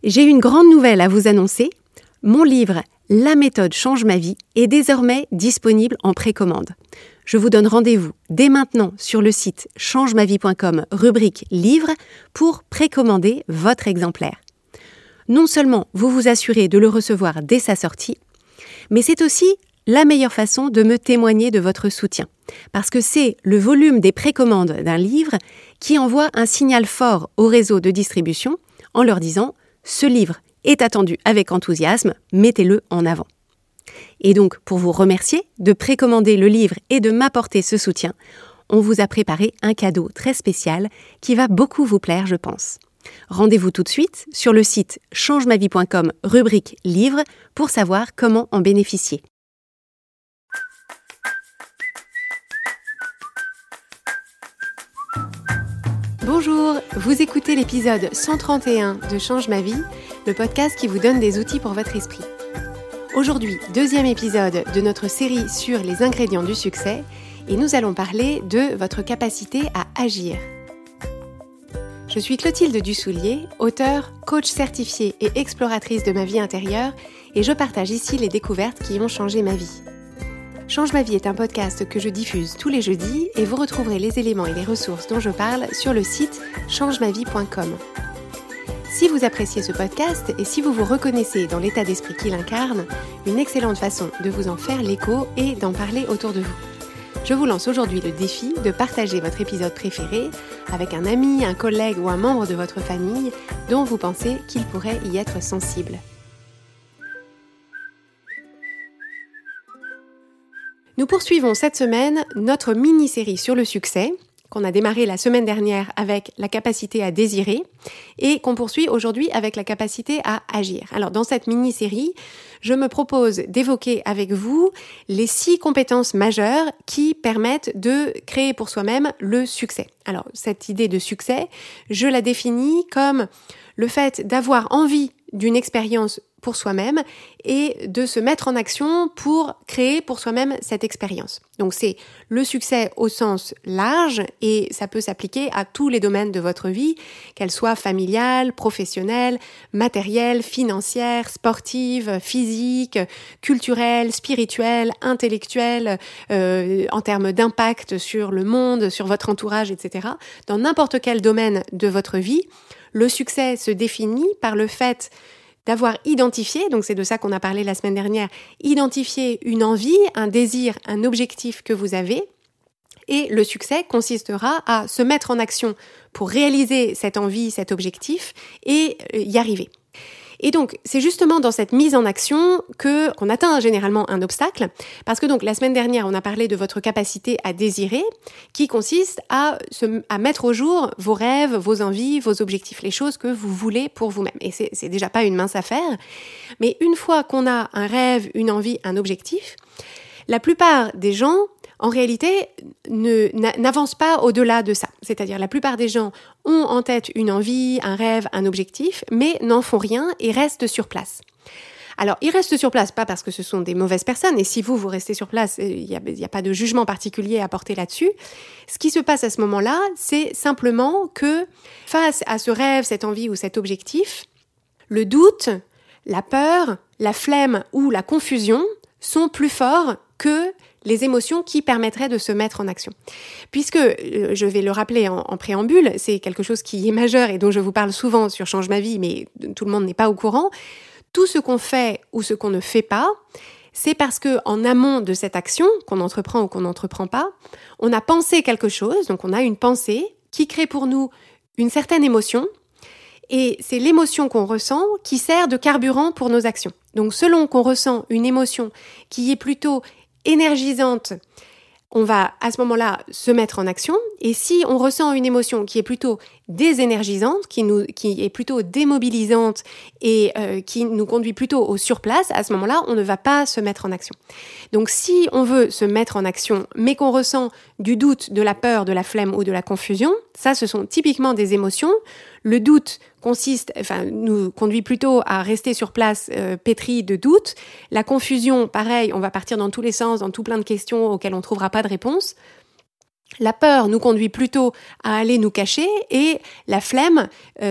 J'ai une grande nouvelle à vous annoncer. Mon livre « La méthode change ma vie » est désormais disponible en précommande. Je vous donne rendez-vous dès maintenant sur le site changemavie.com, rubrique « Livre » pour précommander votre exemplaire. Non seulement vous vous assurez de le recevoir dès sa sortie, mais c'est aussi la meilleure façon de me témoigner de votre soutien. Parce que c'est le volume des précommandes d'un livre qui envoie un signal fort au réseau de distribution en leur disant « Ce livre est attendu avec enthousiasme, mettez-le en avant ». Et donc, pour vous remercier de précommander le livre et de m'apporter ce soutien, on vous a préparé un cadeau très spécial qui va beaucoup vous plaire, je pense. Rendez-vous tout de suite sur le site changemavie.com, rubrique « Livre » pour savoir comment en bénéficier. Bonjour, vous écoutez l'épisode 131 de Change ma vie, le podcast qui vous donne des outils pour votre esprit. Aujourd'hui, deuxième épisode de notre série sur les ingrédients du succès et nous allons parler de votre capacité à agir. Je suis Clotilde Dussoulier, auteure, coach certifiée et exploratrice de ma vie intérieure et je partage ici les découvertes qui ont changé ma vie. Change ma vie est un podcast que je diffuse tous les jeudis et vous retrouverez les éléments et les ressources dont je parle sur le site changemavie.com. Si vous appréciez ce podcast et si vous vous reconnaissez dans l'état d'esprit qu'il incarne, une excellente façon de vous en faire l'écho et d'en parler autour de vous. Je vous lance aujourd'hui le défi de partager votre épisode préféré avec un ami, un collègue ou un membre de votre famille dont vous pensez qu'il pourrait y être sensible. Nous poursuivons cette semaine notre mini-série sur le succès, qu'on a démarré la semaine dernière avec la capacité à désirer et qu'on poursuit aujourd'hui avec la capacité à agir. Alors dans cette mini-série, je me propose d'évoquer avec vous les 6 compétences majeures qui permettent de créer pour soi-même le succès. Alors cette idée de succès, je la définis comme le fait d'avoir envie d'une expérience pour soi-même et de se mettre en action pour créer pour soi-même cette expérience. Donc c'est le succès au sens large et ça peut s'appliquer à tous les domaines de votre vie, qu'elle soit familiale, professionnelle, matérielle, financière, sportive, physique, culturelle, spirituelle, intellectuelle, en termes d'impact sur le monde, sur votre entourage, etc. Dans n'importe quel domaine de votre vie, le succès se définit par le fait d'avoir identifié, donc c'est de ça qu'on a parlé la semaine dernière, identifier une envie, un désir, un objectif que vous avez. Et le succès consistera à se mettre en action pour réaliser cette envie, cet objectif et y arriver. Et donc, c'est justement dans cette mise en action qu'on atteint généralement un obstacle, parce que donc la semaine dernière, on a parlé de votre capacité à désirer, qui consiste à mettre au jour vos rêves, vos envies, vos objectifs, les choses que vous voulez pour vous-même. Et c'est déjà pas une mince affaire, mais une fois qu'on a un rêve, une envie, un objectif, la plupart des gens en réalité, n'avance pas au-delà de ça. C'est-à-dire, la plupart des gens ont en tête une envie, un rêve, un objectif, mais n'en font rien et restent sur place. Alors, ils restent sur place, pas parce que ce sont des mauvaises personnes, et si vous restez sur place, il y a pas de jugement particulier à porter là-dessus. Ce qui se passe à ce moment-là, c'est simplement que, face à ce rêve, cette envie ou cet objectif, le doute, la peur, la flemme ou la confusion sont plus forts que les émotions qui permettraient de se mettre en action. Puisque, je vais le rappeler en préambule, c'est quelque chose qui est majeur et dont je vous parle souvent sur Change ma vie, mais tout le monde n'est pas au courant. Tout ce qu'on fait ou ce qu'on ne fait pas, c'est parce que en amont de cette action, qu'on entreprend ou qu'on n'entreprend pas, on a pensé quelque chose, donc on a une pensée qui crée pour nous une certaine émotion, et c'est l'émotion qu'on ressent qui sert de carburant pour nos actions. Donc selon qu'on ressent une émotion qui est plutôt énergisante, on va à ce moment-là se mettre en action. Et si on ressent une émotion qui est plutôt désénergisante, qui est plutôt démobilisante et qui nous conduit plutôt au surplace, à ce moment-là, on ne va pas se mettre en action. Donc si on veut se mettre en action, mais qu'on ressent du doute, de la peur, de la flemme ou de la confusion, ça, ce sont typiquement des émotions. Le doute nous conduit plutôt à rester sur place pétri de doute. La confusion, pareil, on va partir dans tous les sens, dans tout plein de questions auxquelles on ne trouvera pas de réponse. La peur nous conduit plutôt à aller nous cacher et la flemme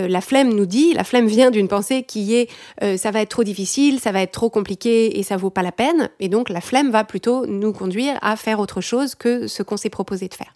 vient d'une pensée qui est ça va être trop difficile, ça va être trop compliqué et ça vaut pas la peine. Et donc la flemme va plutôt nous conduire à faire autre chose que ce qu'on s'est proposé de faire.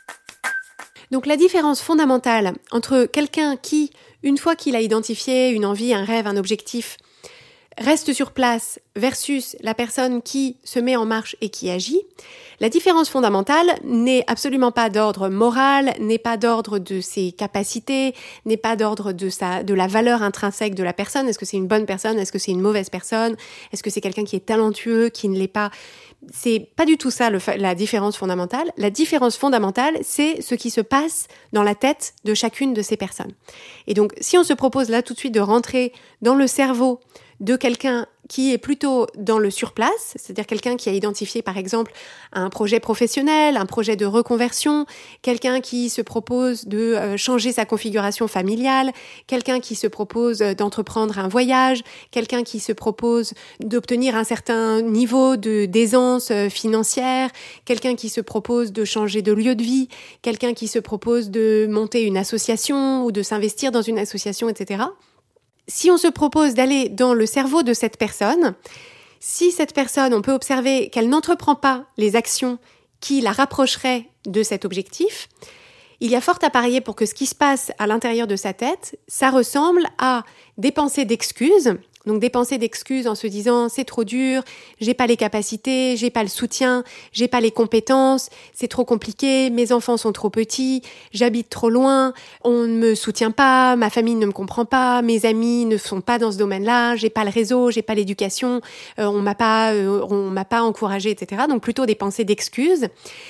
Donc la différence fondamentale entre quelqu'un qui, une fois qu'il a identifié une envie, un rêve, un objectif, reste sur place versus la personne qui se met en marche et qui agit, la différence fondamentale n'est absolument pas d'ordre moral, n'est pas d'ordre de ses capacités, n'est pas d'ordre de la valeur intrinsèque de la personne. Est-ce que c'est une bonne personne? Est-ce que c'est une mauvaise personne? Est-ce que c'est quelqu'un qui est talentueux, qui ne l'est pas? C'est pas du tout ça la différence fondamentale. La différence fondamentale, c'est ce qui se passe dans la tête de chacune de ces personnes. Et donc, si on se propose là tout de suite de rentrer dans le cerveau de quelqu'un qui est plutôt dans le surplace, c'est-à-dire quelqu'un qui a identifié par exemple un projet professionnel, un projet de reconversion, quelqu'un qui se propose de changer sa configuration familiale, quelqu'un qui se propose d'entreprendre un voyage, quelqu'un qui se propose d'obtenir un certain niveau d'aisance financière, quelqu'un qui se propose de changer de lieu de vie, quelqu'un qui se propose de monter une association ou de s'investir dans une association, etc. Si on se propose d'aller dans le cerveau de cette personne, si cette personne, on peut observer qu'elle n'entreprend pas les actions qui la rapprocheraient de cet objectif, il y a fort à parier pour que ce qui se passe à l'intérieur de sa tête, ça ressemble à des pensées d'excuses. Donc des pensées d'excuses en se disant c'est trop dur, j'ai pas les capacités, j'ai pas le soutien, j'ai pas les compétences, c'est trop compliqué, mes enfants sont trop petits, j'habite trop loin, on ne me soutient pas, ma famille ne me comprend pas, mes amis ne sont pas dans ce domaine-là, j'ai pas le réseau, j'ai pas l'éducation, on m'a pas encouragé, etc. Donc plutôt des pensées d'excuses.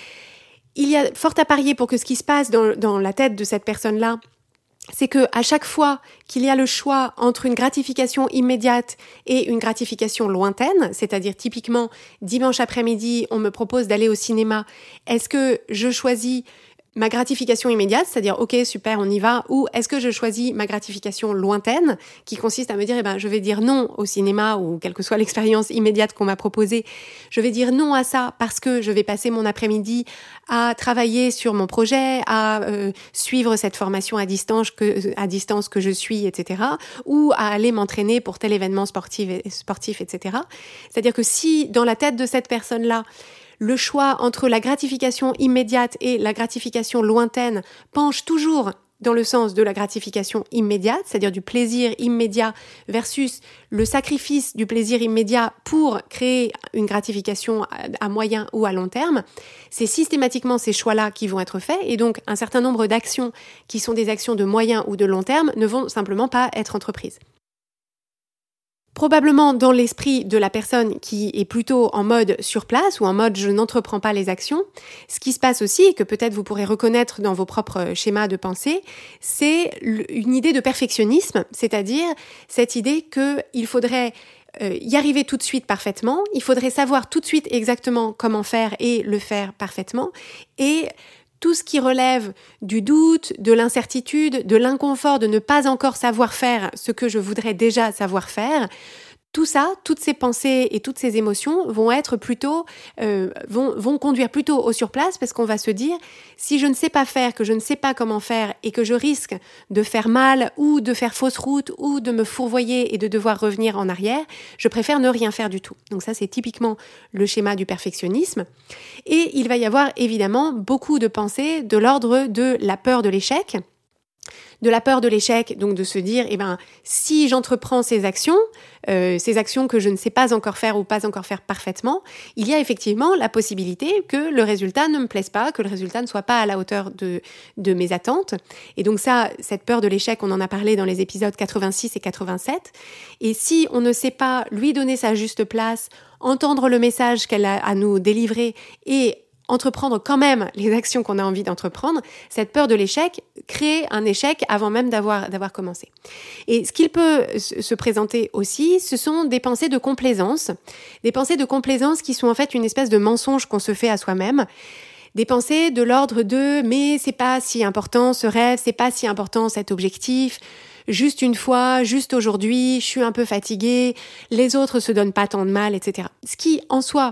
Il y a fort à parier pour que ce qui se passe dans la tête de cette personne-là, c'est que à chaque fois qu'il y a le choix entre une gratification immédiate et une gratification lointaine, c'est-à-dire typiquement dimanche après-midi, on me propose d'aller au cinéma, est-ce que je choisis ma gratification immédiate, c'est-à-dire ok super on y va, ou est-ce que je choisis ma gratification lointaine qui consiste à me dire je vais dire non au cinéma ou quelle que soit l'expérience immédiate qu'on m'a proposée, je vais dire non à ça parce que je vais passer mon après-midi à travailler sur mon projet, à suivre cette formation à distance que je suis, etc. ou à aller m'entraîner pour tel événement sportif, etc. C'est-à-dire que si dans la tête de cette personne-là le choix entre la gratification immédiate et la gratification lointaine penche toujours dans le sens de la gratification immédiate, c'est-à-dire du plaisir immédiat versus le sacrifice du plaisir immédiat pour créer une gratification à moyen ou à long terme, c'est systématiquement ces choix-là qui vont être faits et donc un certain nombre d'actions qui sont des actions de moyen ou de long terme ne vont simplement pas être entreprises. Probablement dans l'esprit de la personne qui est plutôt en mode sur place ou en mode je n'entreprends pas les actions, ce qui se passe aussi et que peut-être vous pourrez reconnaître dans vos propres schémas de pensée, c'est une idée de perfectionnisme, c'est-à-dire cette idée qu'il faudrait y arriver tout de suite parfaitement, il faudrait savoir tout de suite exactement comment faire et le faire parfaitement et tout ce qui relève du doute, de l'incertitude, de l'inconfort de ne pas encore savoir faire ce que je voudrais déjà savoir faire, tout ça, toutes ces pensées et toutes ces émotions vont être plutôt, vont conduire plutôt au surplace parce qu'on va se dire, si je ne sais pas faire, que je ne sais pas comment faire et que je risque de faire mal ou de faire fausse route ou de me fourvoyer et de devoir revenir en arrière, je préfère ne rien faire du tout. Donc ça, c'est typiquement le schéma du perfectionnisme. Et il va y avoir évidemment beaucoup de pensées de l'ordre de la peur de l'échec. De la peur de l'échec, donc de se dire, si j'entreprends ces actions que je ne sais pas encore faire ou pas encore faire parfaitement, il y a effectivement la possibilité que le résultat ne me plaise pas, que le résultat ne soit pas à la hauteur de mes attentes. Et donc ça, cette peur de l'échec, on en a parlé dans les épisodes 86 et 87. Et si on ne sait pas lui donner sa juste place, entendre le message qu'elle a à nous délivrer et entreprendre quand même les actions qu'on a envie d'entreprendre, cette peur de l'échec crée un échec avant même d'avoir commencé. Et ce qu'il peut se présenter aussi, ce sont des pensées de complaisance. Des pensées de complaisance qui sont en fait une espèce de mensonge qu'on se fait à soi-même. Des pensées de l'ordre de « mais c'est pas si important ce rêve, c'est pas si important cet objectif ». Juste une fois, juste aujourd'hui, je suis un peu fatiguée, les autres se donnent pas tant de mal, etc. Ce qui, en soi,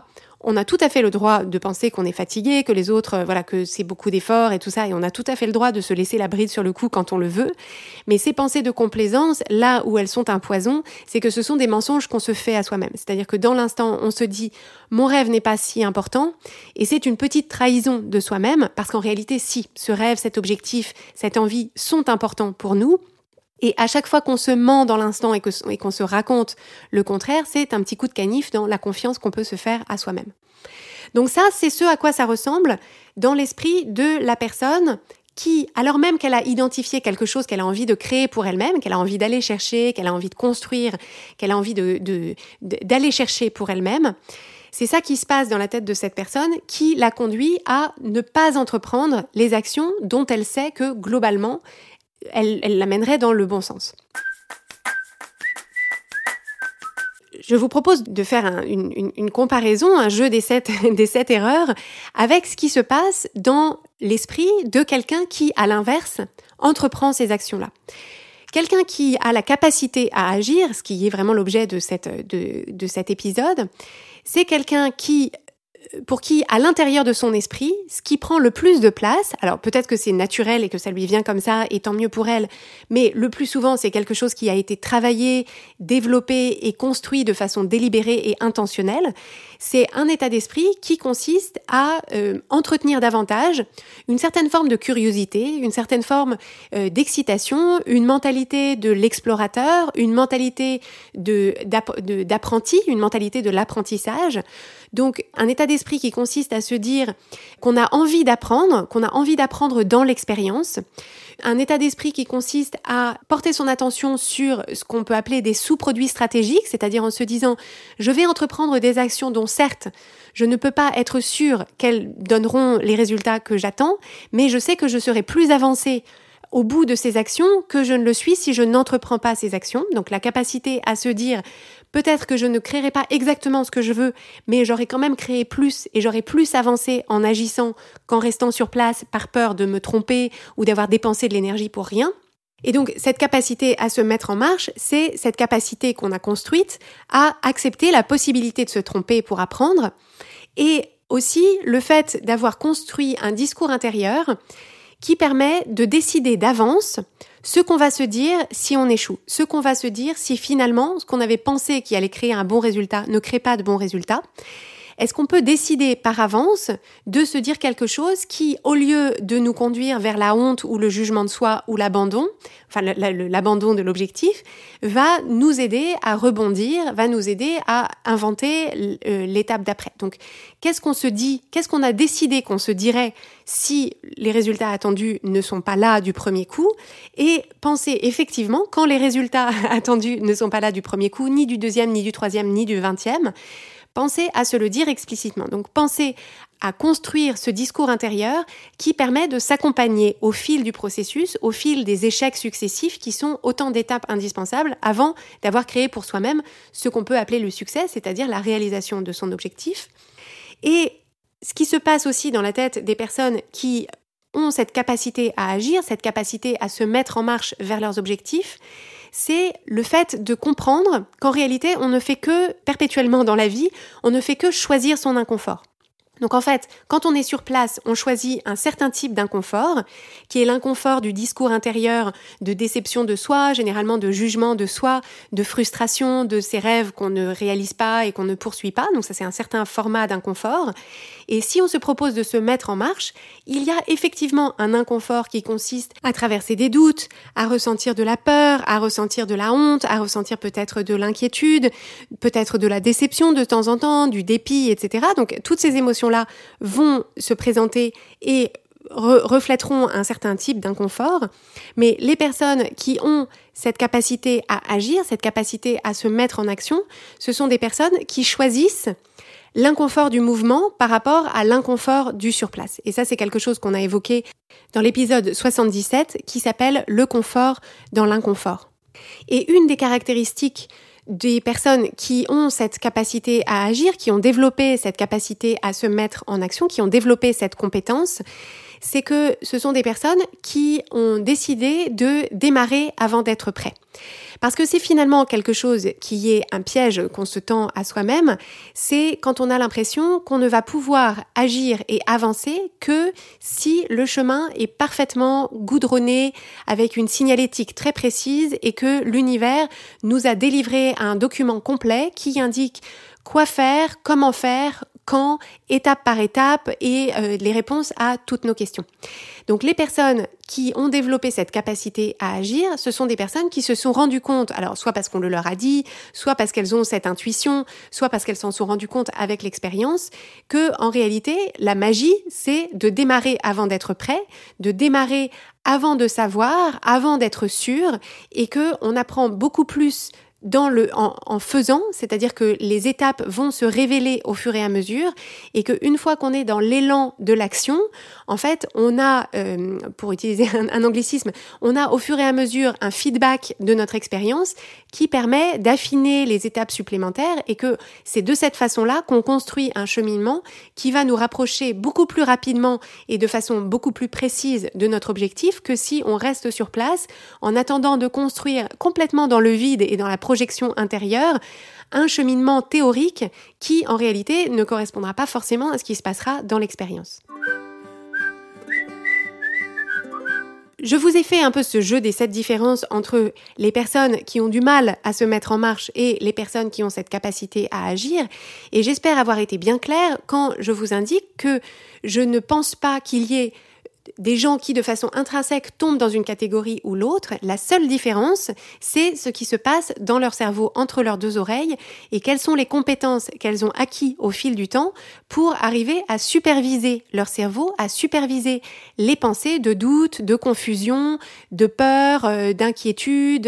on a tout à fait le droit de penser qu'on est fatigué, que les autres, que c'est beaucoup d'efforts et tout ça, et on a tout à fait le droit de se laisser la bride sur le cou quand on le veut. Mais ces pensées de complaisance, là où elles sont un poison, c'est que ce sont des mensonges qu'on se fait à soi-même. C'est-à-dire que dans l'instant, on se dit « mon rêve n'est pas si important », et c'est une petite trahison de soi-même, parce qu'en réalité, si, ce rêve, cet objectif, cette envie sont importants pour nous. Et à chaque fois qu'on se ment dans l'instant et qu'on se raconte le contraire, c'est un petit coup de canif dans la confiance qu'on peut se faire à soi-même. Donc ça, c'est ce à quoi ça ressemble dans l'esprit de la personne qui, alors même qu'elle a identifié quelque chose qu'elle a envie de créer pour elle-même, qu'elle a envie d'aller chercher, qu'elle a envie de construire, qu'elle a envie d'aller chercher pour elle-même, c'est ça qui se passe dans la tête de cette personne qui la conduit à ne pas entreprendre les actions dont elle sait que globalement, elle l'amènerait dans le bon sens. Je vous propose de faire une comparaison, un jeu des 7 erreurs, avec ce qui se passe dans l'esprit de quelqu'un qui, à l'inverse, entreprend ces actions-là. Quelqu'un qui a la capacité à agir, ce qui est vraiment l'objet de cet épisode, c'est quelqu'un pour qui, à l'intérieur de son esprit, ce qui prend le plus de place, alors peut-être que c'est naturel et que ça lui vient comme ça, et tant mieux pour elle, mais le plus souvent, c'est quelque chose qui a été travaillé, développé et construit de façon délibérée et intentionnelle. C'est un état d'esprit qui consiste à entretenir davantage une certaine forme de curiosité, une certaine forme d'excitation, une mentalité de l'explorateur, une mentalité d'apprenti, une mentalité de l'apprentissage. Donc, un état d'esprit qui consiste à se dire qu'on a envie d'apprendre dans l'expérience. Un état d'esprit qui consiste à porter son attention sur ce qu'on peut appeler des sous-produits stratégiques, c'est-à-dire en se disant « je vais entreprendre des actions dont certes, je ne peux pas être sûr qu'elles donneront les résultats que j'attends, mais je sais que je serai plus avancée au bout de ces actions que je ne le suis si je n'entreprends pas ces actions. » Donc la capacité à se dire peut-être que je ne créerai pas exactement ce que je veux, mais j'aurai quand même créé plus et j'aurai plus avancé en agissant qu'en restant sur place par peur de me tromper ou d'avoir dépensé de l'énergie pour rien. Et donc, cette capacité à se mettre en marche, c'est cette capacité qu'on a construite à accepter la possibilité de se tromper pour apprendre et aussi le fait d'avoir construit un discours intérieur qui permet de décider d'avance ce qu'on va se dire si on échoue, ce qu'on va se dire si finalement ce qu'on avait pensé qui allait créer un bon résultat ne crée pas de bon résultat. Est-ce qu'on peut décider par avance de se dire quelque chose qui, au lieu de nous conduire vers la honte ou le jugement de soi ou l'abandon, enfin l'abandon de l'objectif, va nous aider à rebondir, va nous aider à inventer l'étape d'après. Donc, qu'est-ce qu'on se dit, qu'est-ce qu'on a décidé qu'on se dirait si les résultats attendus ne sont pas là du premier coup, et penser effectivement, quand les résultats attendus ne sont pas là du premier coup, ni du deuxième, ni du troisième, ni du 20e, pensez à se le dire explicitement. Donc, pensez à construire ce discours intérieur qui permet de s'accompagner au fil du processus, au fil des échecs successifs qui sont autant d'étapes indispensables avant d'avoir créé pour soi-même ce qu'on peut appeler le succès, c'est-à-dire la réalisation de son objectif. Et ce qui se passe aussi dans la tête des personnes qui ont cette capacité à agir, cette capacité à se mettre en marche vers leurs objectifs, c'est le fait de comprendre qu'en réalité, on ne fait que, perpétuellement dans la vie, on ne fait que choisir son inconfort. Donc en fait, quand on est sur place, on choisit un certain type d'inconfort, qui est l'inconfort du discours intérieur, de déception de soi, généralement de jugement de soi, de frustration de ses rêves qu'on ne réalise pas et qu'on ne poursuit pas. Donc ça, c'est un certain format d'inconfort. Et si on se propose de se mettre en marche, il y a effectivement un inconfort qui consiste à traverser des doutes, à ressentir de la peur, à ressentir de la honte, à ressentir peut-être de l'inquiétude, peut-être de la déception de temps en temps, du dépit, etc. Donc toutes ces émotions-là vont se présenter et reflèteront un certain type d'inconfort, mais les personnes qui ont cette capacité à agir, cette capacité à se mettre en action, ce sont des personnes qui choisissent l'inconfort du mouvement par rapport à l'inconfort du surplace. Et ça, c'est quelque chose qu'on a évoqué dans l'épisode 77 qui s'appelle « Le confort dans l'inconfort ». Et une des caractéristiques des personnes qui ont cette capacité à agir, qui ont développé cette capacité à se mettre en action, qui ont développé cette compétence, c'est que ce sont des personnes qui ont décidé de démarrer avant d'être prêts. Parce que c'est finalement quelque chose qui est un piège qu'on se tend à soi-même, c'est quand on a l'impression qu'on ne va pouvoir agir et avancer que si le chemin est parfaitement goudronné avec une signalétique très précise et que l'univers nous a délivré un document complet qui indique quoi faire, comment faire, quand, étape par étape et les réponses à toutes nos questions. Donc les personnes qui ont développé cette capacité à agir, ce sont des personnes qui se sont rendues compte, alors soit parce qu'on le leur a dit, soit parce qu'elles ont cette intuition, soit parce qu'elles s'en sont rendues compte avec l'expérience, que en réalité, la magie, c'est de démarrer avant d'être prêt, de démarrer avant de savoir, avant d'être sûr, et que on apprend beaucoup plus en faisant, c'est-à-dire que les étapes vont se révéler au fur et à mesure et qu'une fois qu'on est dans l'élan de l'action, en fait, on a, pour utiliser un anglicisme, on a au fur et à mesure un feedback de notre expérience qui permet d'affiner les étapes supplémentaires et que c'est de cette façon-là qu'on construit un cheminement qui va nous rapprocher beaucoup plus rapidement et de façon beaucoup plus précise de notre objectif que si on reste sur place en attendant de construire complètement dans le vide et dans la projection intérieure un cheminement théorique qui, en réalité, ne correspondra pas forcément à ce qui se passera dans l'expérience. Je vous ai fait un peu ce jeu des 7 différences entre les personnes qui ont du mal à se mettre en marche et les personnes qui ont cette capacité à agir. Et j'espère avoir été bien claire quand je vous indique que je ne pense pas qu'il y ait des gens qui, de façon intrinsèque, tombent dans une catégorie ou l'autre. La seule différence, c'est ce qui se passe dans leur cerveau, entre leurs 2 oreilles, et quelles sont les compétences qu'elles ont acquis au fil du temps pour arriver à superviser leur cerveau, à superviser les pensées de doute, de confusion, de peur, d'inquiétude,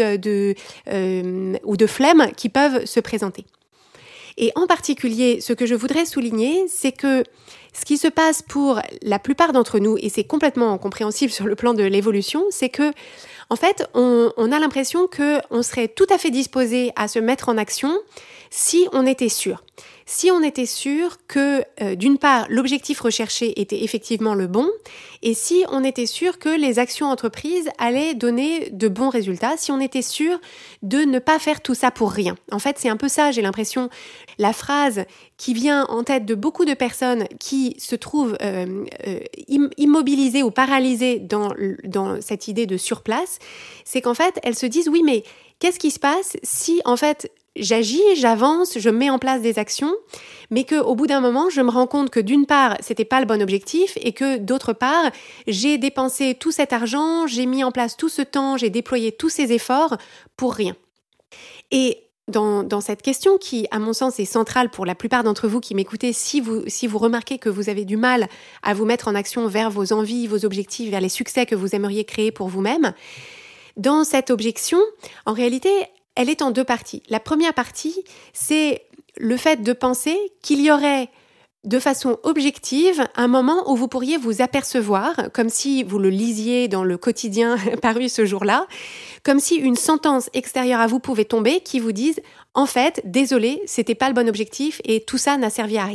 ou de flemme qui peuvent se présenter. Et en particulier, ce que je voudrais souligner, c'est que ce qui se passe pour la plupart d'entre nous, et c'est complètement compréhensible sur le plan de l'évolution, c'est que, en fait, on a l'impression qu'on serait tout à fait disposé à se mettre en action si on était sûr. Si on était sûr que, d'une part, l'objectif recherché était effectivement le bon, et si on était sûr que les actions entreprises allaient donner de bons résultats, si on était sûr de ne pas faire tout ça pour rien. En fait, c'est un peu ça, j'ai l'impression, la phrase qui vient en tête de beaucoup de personnes qui se trouvent immobilisées ou paralysées dans cette idée de surplace, c'est qu'en fait, elles se disent, oui, mais qu'est-ce qui se passe si, en fait, j'agis, j'avance, je mets en place des actions, mais qu'au bout d'un moment, je me rends compte que d'une part, c'était pas le bon objectif et que d'autre part, j'ai dépensé tout cet argent, j'ai mis en place tout ce temps, j'ai déployé tous ces efforts pour rien. Et dans cette question qui, à mon sens, est centrale pour la plupart d'entre vous qui m'écoutez, si vous remarquez que vous avez du mal à vous mettre en action vers vos envies, vos objectifs, vers les succès que vous aimeriez créer pour vous-même, dans cette objection, en réalité, elle est en 2 parties. La première partie, c'est le fait de penser qu'il y aurait de façon objective un moment où vous pourriez vous apercevoir, comme si vous le lisiez dans le quotidien paru ce jour-là, comme si une sentence extérieure à vous pouvait tomber qui vous dise « En fait, désolé, c'était pas le bon objectif et tout ça n'a servi à rien ».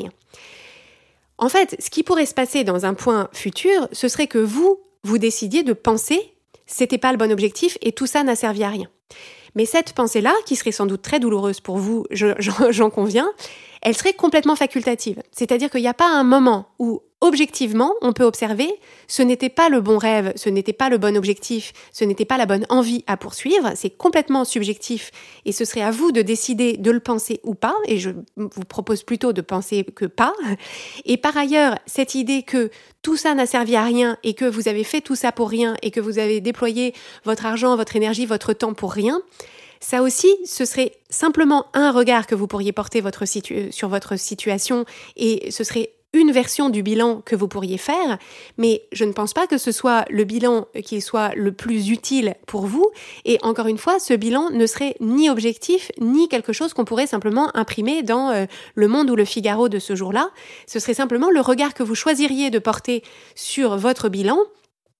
En fait, ce qui pourrait se passer dans un point futur, ce serait que vous décidiez de penser « C'était pas le bon objectif et tout ça n'a servi à rien ». Mais cette pensée-là, qui serait sans doute très douloureuse pour vous, j'en conviens, elle serait complètement facultative. C'est-à-dire qu'il n'y a pas un moment où, objectivement, on peut observer ce n'était pas le bon rêve, ce n'était pas le bon objectif, ce n'était pas la bonne envie à poursuivre, c'est complètement subjectif et ce serait à vous de décider de le penser ou pas, et je vous propose plutôt de penser que pas. Et par ailleurs, cette idée que tout ça n'a servi à rien et que vous avez fait tout ça pour rien et que vous avez déployé votre argent, votre énergie, votre temps pour rien, ça aussi, ce serait simplement un regard que vous pourriez porter sur votre situation et ce serait une version du bilan que vous pourriez faire, mais je ne pense pas que ce soit le bilan qui soit le plus utile pour vous. Et encore une fois, ce bilan ne serait ni objectif, ni quelque chose qu'on pourrait simplement imprimer dans Le Monde ou Le Figaro de ce jour-là. Ce serait simplement le regard que vous choisiriez de porter sur votre bilan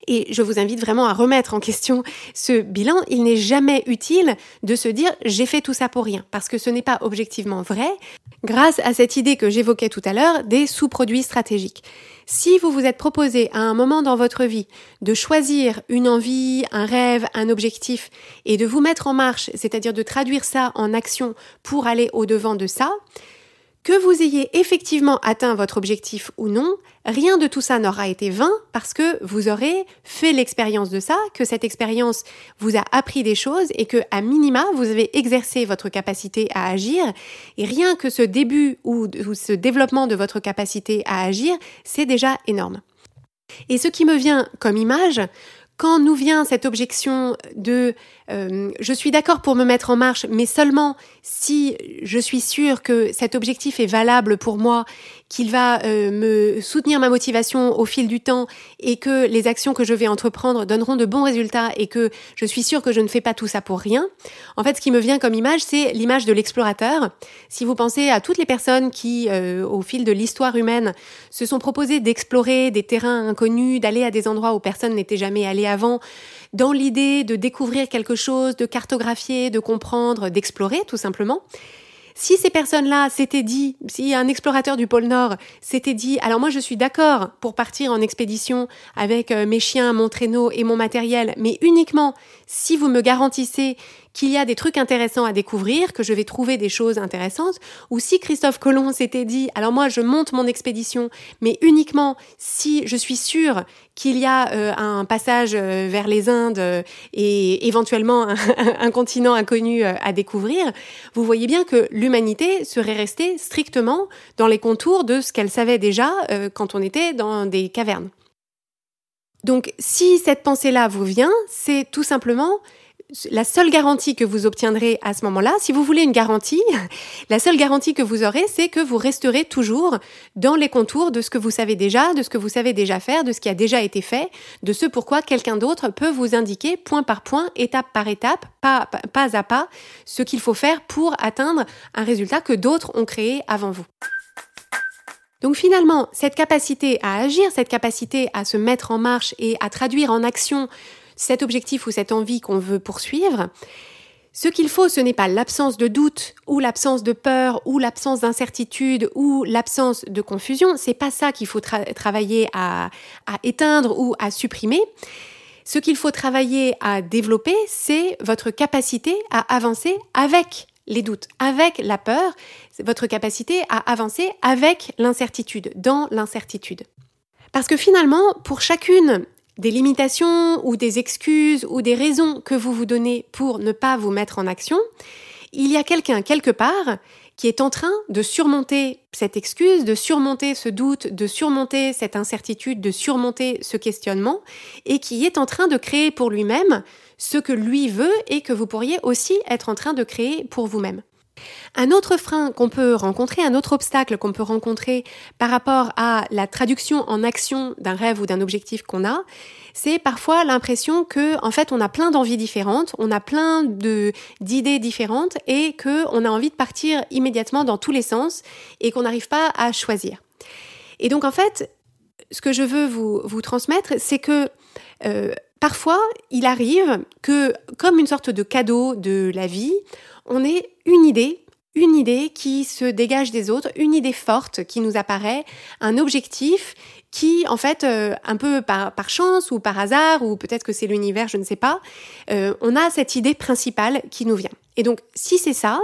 Et je vous invite vraiment à remettre en question ce bilan. Il n'est jamais utile de se dire « j'ai fait tout ça pour rien » parce que ce n'est pas objectivement vrai grâce à cette idée que j'évoquais tout à l'heure des sous-produits stratégiques. Si vous vous êtes proposé à un moment dans votre vie de choisir une envie, un rêve, un objectif et de vous mettre en marche, c'est-à-dire de traduire ça en action pour aller au-devant de ça, que vous ayez effectivement atteint votre objectif ou non, rien de tout ça n'aura été vain parce que vous aurez fait l'expérience de ça, que cette expérience vous a appris des choses et que, à minima, vous avez exercé votre capacité à agir. Et rien que ce début ou ce développement de votre capacité à agir, c'est déjà énorme. Et ce qui me vient comme image, quand nous vient cette objection de je suis d'accord pour me mettre en marche, mais seulement si je suis sûre que cet objectif est valable pour moi, qu'il va me soutenir ma motivation au fil du temps et que les actions que je vais entreprendre donneront de bons résultats et que je suis sûre que je ne fais pas tout ça pour rien. En fait, ce qui me vient comme image, c'est l'image de l'explorateur. Si vous pensez à toutes les personnes qui, au fil de l'histoire humaine, se sont proposées d'explorer des terrains inconnus, d'aller à des endroits où personne n'était jamais allé avant, dans l'idée de découvrir quelque chose, de cartographier, de comprendre, d'explorer tout simplement. Si ces personnes-là s'étaient dit, si un explorateur du pôle Nord s'était dit « alors moi je suis d'accord pour partir en expédition avec mes chiens, mon traîneau et mon matériel, mais uniquement si vous me garantissez qu'il y a des trucs intéressants à découvrir, que je vais trouver des choses intéressantes », ou si Christophe Colomb s'était dit « alors moi je monte mon expédition, mais uniquement si je suis sûre qu'il y a un passage vers les Indes et éventuellement un continent inconnu à découvrir », vous voyez bien que l'humanité serait restée strictement dans les contours de ce qu'elle savait déjà quand on était dans des cavernes. Donc si cette pensée-là vous vient, c'est tout simplement la seule garantie que vous obtiendrez à ce moment-là. Si vous voulez une garantie, la seule garantie que vous aurez, c'est que vous resterez toujours dans les contours de ce que vous savez déjà, de ce que vous savez déjà faire, de ce qui a déjà été fait, de ce pourquoi quelqu'un d'autre peut vous indiquer point par point, étape par étape, pas à pas, ce qu'il faut faire pour atteindre un résultat que d'autres ont créé avant vous. Donc finalement, cette capacité à agir, cette capacité à se mettre en marche et à traduire en action cet objectif ou cette envie qu'on veut poursuivre, ce qu'il faut, ce n'est pas l'absence de doute ou l'absence de peur ou l'absence d'incertitude ou l'absence de confusion. C'est pas ça qu'il faut travailler à éteindre ou à supprimer. Ce qu'il faut travailler à développer, c'est votre capacité à avancer avec les doutes, avec la peur, votre capacité à avancer avec l'incertitude, dans l'incertitude. Parce que finalement, pour chacune des limitations ou des excuses ou des raisons que vous vous donnez pour ne pas vous mettre en action, il y a quelqu'un quelque part qui est en train de surmonter cette excuse, de surmonter ce doute, de surmonter cette incertitude, de surmonter ce questionnement et qui est en train de créer pour lui-même ce que lui veut et que vous pourriez aussi être en train de créer pour vous-même. Un autre frein qu'on peut rencontrer, un autre obstacle qu'on peut rencontrer par rapport à la traduction en action d'un rêve ou d'un objectif qu'on a, c'est parfois l'impression que, en fait, on a plein d'envies différentes, on a plein d'idées différentes et qu'on a envie de partir immédiatement dans tous les sens et qu'on n'arrive pas à choisir. Et donc, en fait, ce que je veux vous transmettre, c'est que parfois, il arrive que, comme une sorte de cadeau de la vie, on ait une idée qui se dégage des autres, une idée forte qui nous apparaît, un objectif qui, en fait, un peu par chance ou par hasard, ou peut-être que c'est l'univers, je ne sais pas, on a cette idée principale qui nous vient. Et donc, si c'est ça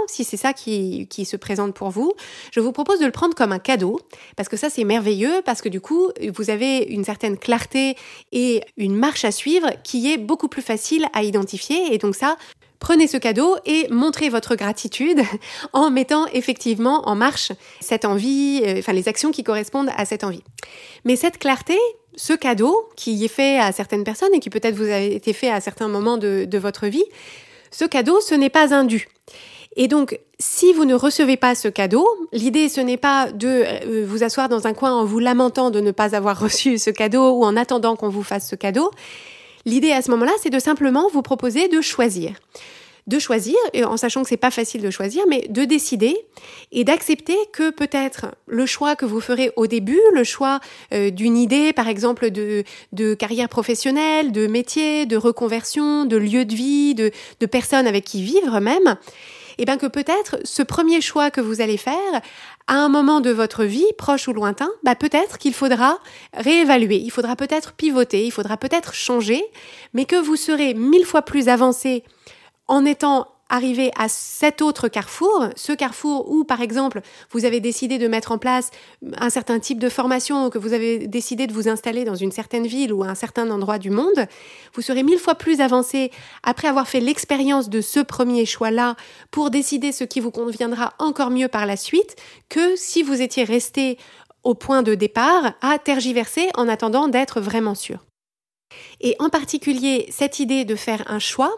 qui se présente pour vous, je vous propose de le prendre comme un cadeau, parce que ça, c'est merveilleux, parce que du coup, vous avez une certaine clarté et une marche à suivre qui est beaucoup plus facile à identifier. Et donc ça, prenez ce cadeau et montrez votre gratitude en mettant effectivement en marche cette envie, les actions qui correspondent à cette envie. Mais cette clarté, ce cadeau qui est fait à certaines personnes et qui peut-être vous a été fait à certains moments de votre vie, ce cadeau, ce n'est pas un dû. Et donc, si vous ne recevez pas ce cadeau, l'idée, ce n'est pas de vous asseoir dans un coin en vous lamentant de ne pas avoir reçu ce cadeau ou en attendant qu'on vous fasse ce cadeau. L'idée à ce moment-là, c'est de simplement vous proposer de choisir. de choisir, en sachant que c'est pas facile de choisir, mais de décider et d'accepter que peut-être le choix que vous ferez au début, le choix d'une idée, par exemple de carrière professionnelle, de métier, de reconversion, de lieu de vie, de personnes avec qui vivre même, et bien que peut-être ce premier choix que vous allez faire, à un moment de votre vie, proche ou lointain, peut-être qu'il faudra réévaluer, il faudra peut-être pivoter, il faudra peut-être changer, mais que vous serez 1000 fois plus avancé en étant arrivé à cet autre carrefour, ce carrefour où, par exemple, vous avez décidé de mettre en place un certain type de formation, que vous avez décidé de vous installer dans une certaine ville ou à un certain endroit du monde, vous serez 1000 fois plus avancé après avoir fait l'expérience de ce premier choix-là pour décider ce qui vous conviendra encore mieux par la suite que si vous étiez resté au point de départ à tergiverser en attendant d'être vraiment sûr. Et en particulier, cette idée de faire un choix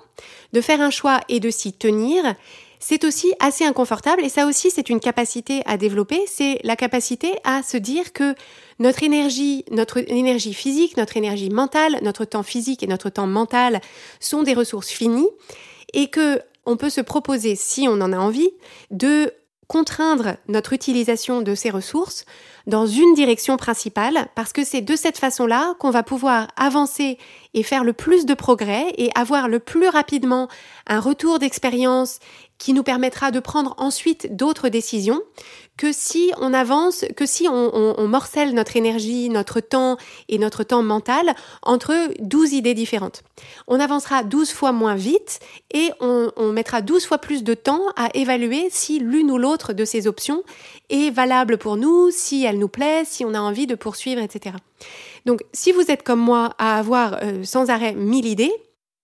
et de s'y tenir, c'est aussi assez inconfortable et ça aussi c'est une capacité à développer, c'est la capacité à se dire que notre énergie physique, notre énergie mentale, notre temps physique et notre temps mental sont des ressources finies et que on peut se proposer, si on en a envie, de contraindre notre utilisation de ces ressources dans une direction principale, parce que c'est de cette façon-là qu'on va pouvoir avancer et faire le plus de progrès et avoir le plus rapidement un retour d'expérience qui nous permettra de prendre ensuite d'autres décisions que si on avance, que si on morcelle notre énergie, notre temps et notre temps mental entre 12 idées différentes. On avancera 12 fois moins vite et on mettra 12 fois plus de temps à évaluer si l'une ou l'autre de ces options est valable pour nous, si elle nous plaît, si on a envie de poursuivre, etc. Donc, si vous êtes comme moi à avoir sans arrêt 1000 idées,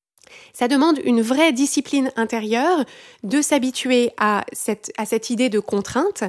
ça demande une vraie discipline intérieure de s'habituer à cette idée de contrainte,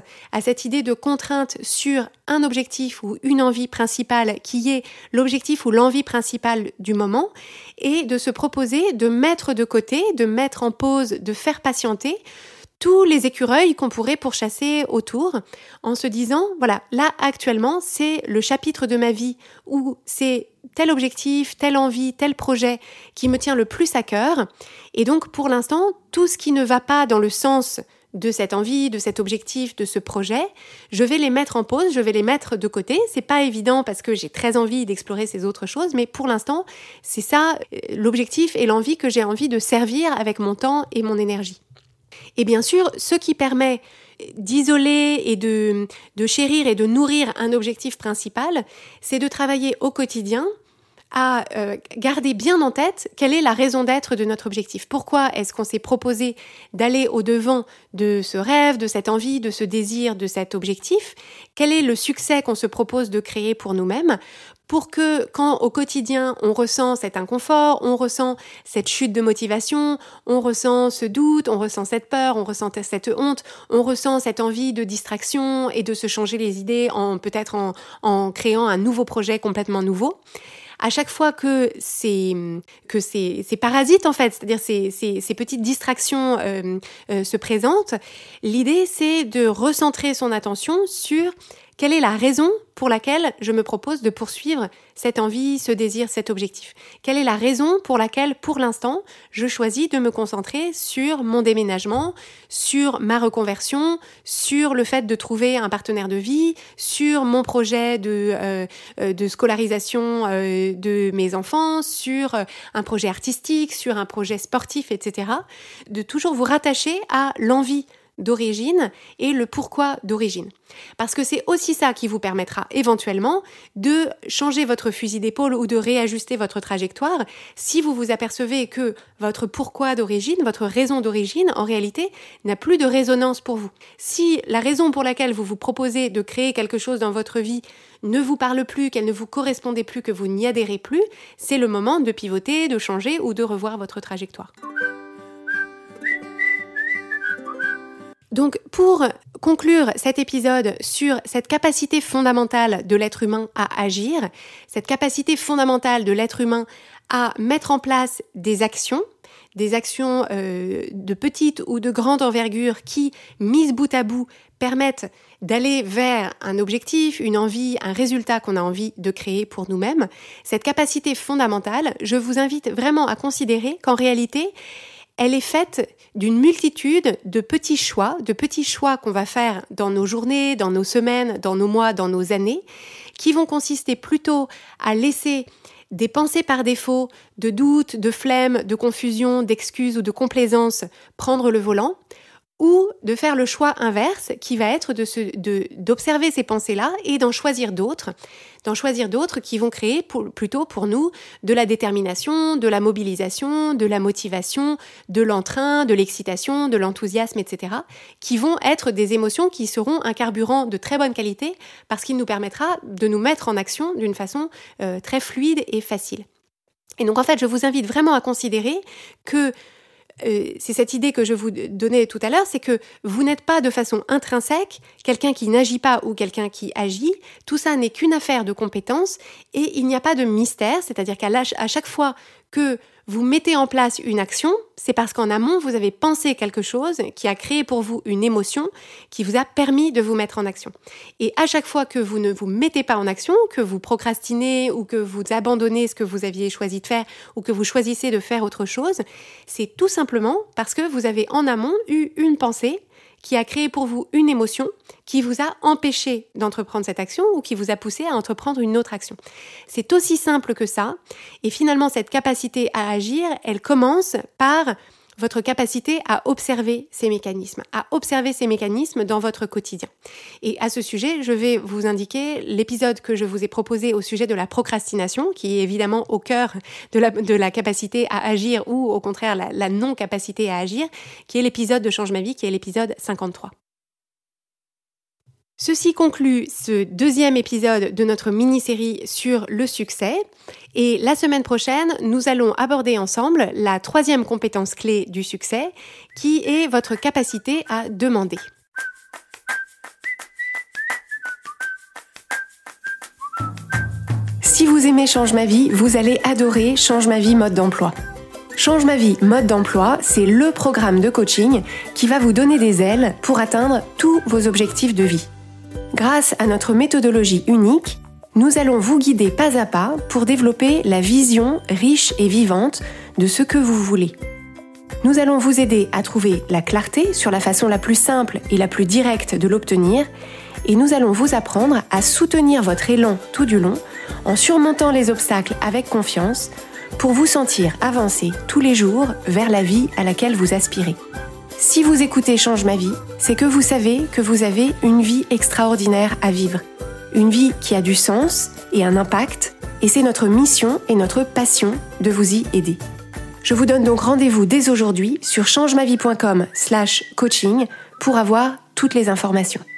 sur un objectif ou une envie principale qui est l'objectif ou l'envie principale du moment et de se proposer de mettre de côté, de mettre en pause, de faire patienter tous les écureuils qu'on pourrait pourchasser autour en se disant, voilà, là actuellement c'est le chapitre de ma vie où c'est tel objectif, telle envie, tel projet qui me tient le plus à cœur. Et donc pour l'instant, tout ce qui ne va pas dans le sens de cette envie, de cet objectif, de ce projet, je vais les mettre en pause, je vais les mettre de côté. C'est pas évident parce que j'ai très envie d'explorer ces autres choses, mais pour l'instant, c'est ça l'objectif et l'envie que j'ai envie de servir avec mon temps et mon énergie. Et bien sûr, ce qui permet d'isoler et de chérir et de nourrir un objectif principal, c'est de travailler au quotidien à garder bien en tête quelle est la raison d'être de notre objectif. Pourquoi est-ce qu'on s'est proposé d'aller au-devant de ce rêve, de cette envie, de ce désir, de cet objectif? Quel est le succès qu'on se propose de créer pour nous-mêmes? Pour que quand au quotidien on ressent cet inconfort, on ressent cette chute de motivation, on ressent ce doute, on ressent cette peur, on ressent cette honte, on ressent cette envie de distraction et de se changer les idées peut-être en créant un nouveau projet complètement nouveau. À chaque fois que ces parasites en fait, c'est-à-dire ces petites distractions se présentent, l'idée c'est de recentrer son attention sur quelle est la raison pour laquelle je me propose de poursuivre cette envie, ce désir, cet objectif? Quelle est la raison pour laquelle, pour l'instant, je choisis de me concentrer sur mon déménagement, sur ma reconversion, sur le fait de trouver un partenaire de vie, sur mon projet de scolarisation de mes enfants, sur un projet artistique, sur un projet sportif, etc. De toujours vous rattacher à l'envie d'origine et le pourquoi d'origine. Parce que c'est aussi ça qui vous permettra éventuellement de changer votre fusil d'épaule ou de réajuster votre trajectoire si vous vous apercevez que votre pourquoi d'origine, votre raison d'origine, en réalité, n'a plus de résonance pour vous. Si la raison pour laquelle vous vous proposez de créer quelque chose dans votre vie ne vous parle plus, qu'elle ne vous correspondait plus, que vous n'y adhérez plus, c'est le moment de pivoter, de changer ou de revoir votre trajectoire. Donc, pour conclure cet épisode sur cette capacité fondamentale de l'être humain à agir, cette capacité fondamentale de l'être humain à mettre en place des actions de petite ou de grande envergure qui, mises bout à bout, permettent d'aller vers un objectif, une envie, un résultat qu'on a envie de créer pour nous-mêmes. Cette capacité fondamentale, je vous invite vraiment à considérer qu'en réalité, elle est faite d'une multitude de petits choix qu'on va faire dans nos journées, dans nos semaines, dans nos mois, dans nos années, qui vont consister plutôt à laisser des pensées par défaut, de doute, de flemme, de confusion, d'excuses ou de complaisance prendre le volant, ou de faire le choix inverse qui va être d'observer ces pensées-là et d'en choisir d'autres qui vont créer plutôt pour nous de la détermination, de la mobilisation, de la motivation, de l'entrain, de l'excitation, de l'enthousiasme, etc., qui vont être des émotions qui seront un carburant de très bonne qualité parce qu'il nous permettra de nous mettre en action d'une façon très fluide et facile. Et donc en fait, je vous invite vraiment à considérer que c'est cette idée que je vous donnais tout à l'heure, c'est que vous n'êtes pas de façon intrinsèque quelqu'un qui n'agit pas ou quelqu'un qui agit. Tout ça n'est qu'une affaire de compétences et il n'y a pas de mystère, c'est-à-dire qu'à chaque fois que vous mettez en place une action, c'est parce qu'en amont, vous avez pensé quelque chose qui a créé pour vous une émotion qui vous a permis de vous mettre en action. Et à chaque fois que vous ne vous mettez pas en action, que vous procrastinez ou que vous abandonnez ce que vous aviez choisi de faire ou que vous choisissez de faire autre chose, c'est tout simplement parce que vous avez en amont eu une pensée qui a créé pour vous une émotion qui vous a empêché d'entreprendre cette action ou qui vous a poussé à entreprendre une autre action. C'est aussi simple que ça. Et finalement, cette capacité à agir, elle commence par votre capacité à observer ces mécanismes dans votre quotidien. Et à ce sujet, je vais vous indiquer l'épisode que je vous ai proposé au sujet de la procrastination, qui est évidemment au cœur de la capacité à agir ou au contraire la non-capacité à agir, qui est l'épisode de Change ma vie, qui est l'épisode 53. Ceci conclut ce deuxième épisode de notre mini-série sur le succès. Et la semaine prochaine, nous allons aborder ensemble la troisième compétence clé du succès, qui est votre capacité à demander. Si vous aimez Change ma vie, vous allez adorer Change ma vie mode d'emploi. Change ma vie mode d'emploi, c'est le programme de coaching qui va vous donner des ailes pour atteindre tous vos objectifs de vie. Grâce à notre méthodologie unique, nous allons vous guider pas à pas pour développer la vision riche et vivante de ce que vous voulez. Nous allons vous aider à trouver la clarté sur la façon la plus simple et la plus directe de l'obtenir, et nous allons vous apprendre à soutenir votre élan tout du long en surmontant les obstacles avec confiance pour vous sentir avancer tous les jours vers la vie à laquelle vous aspirez. Si vous écoutez Change ma vie, c'est que vous savez que vous avez une vie extraordinaire à vivre. Une vie qui a du sens et un impact, et c'est notre mission et notre passion de vous y aider. Je vous donne donc rendez-vous dès aujourd'hui sur changemavie.com/coaching pour avoir toutes les informations.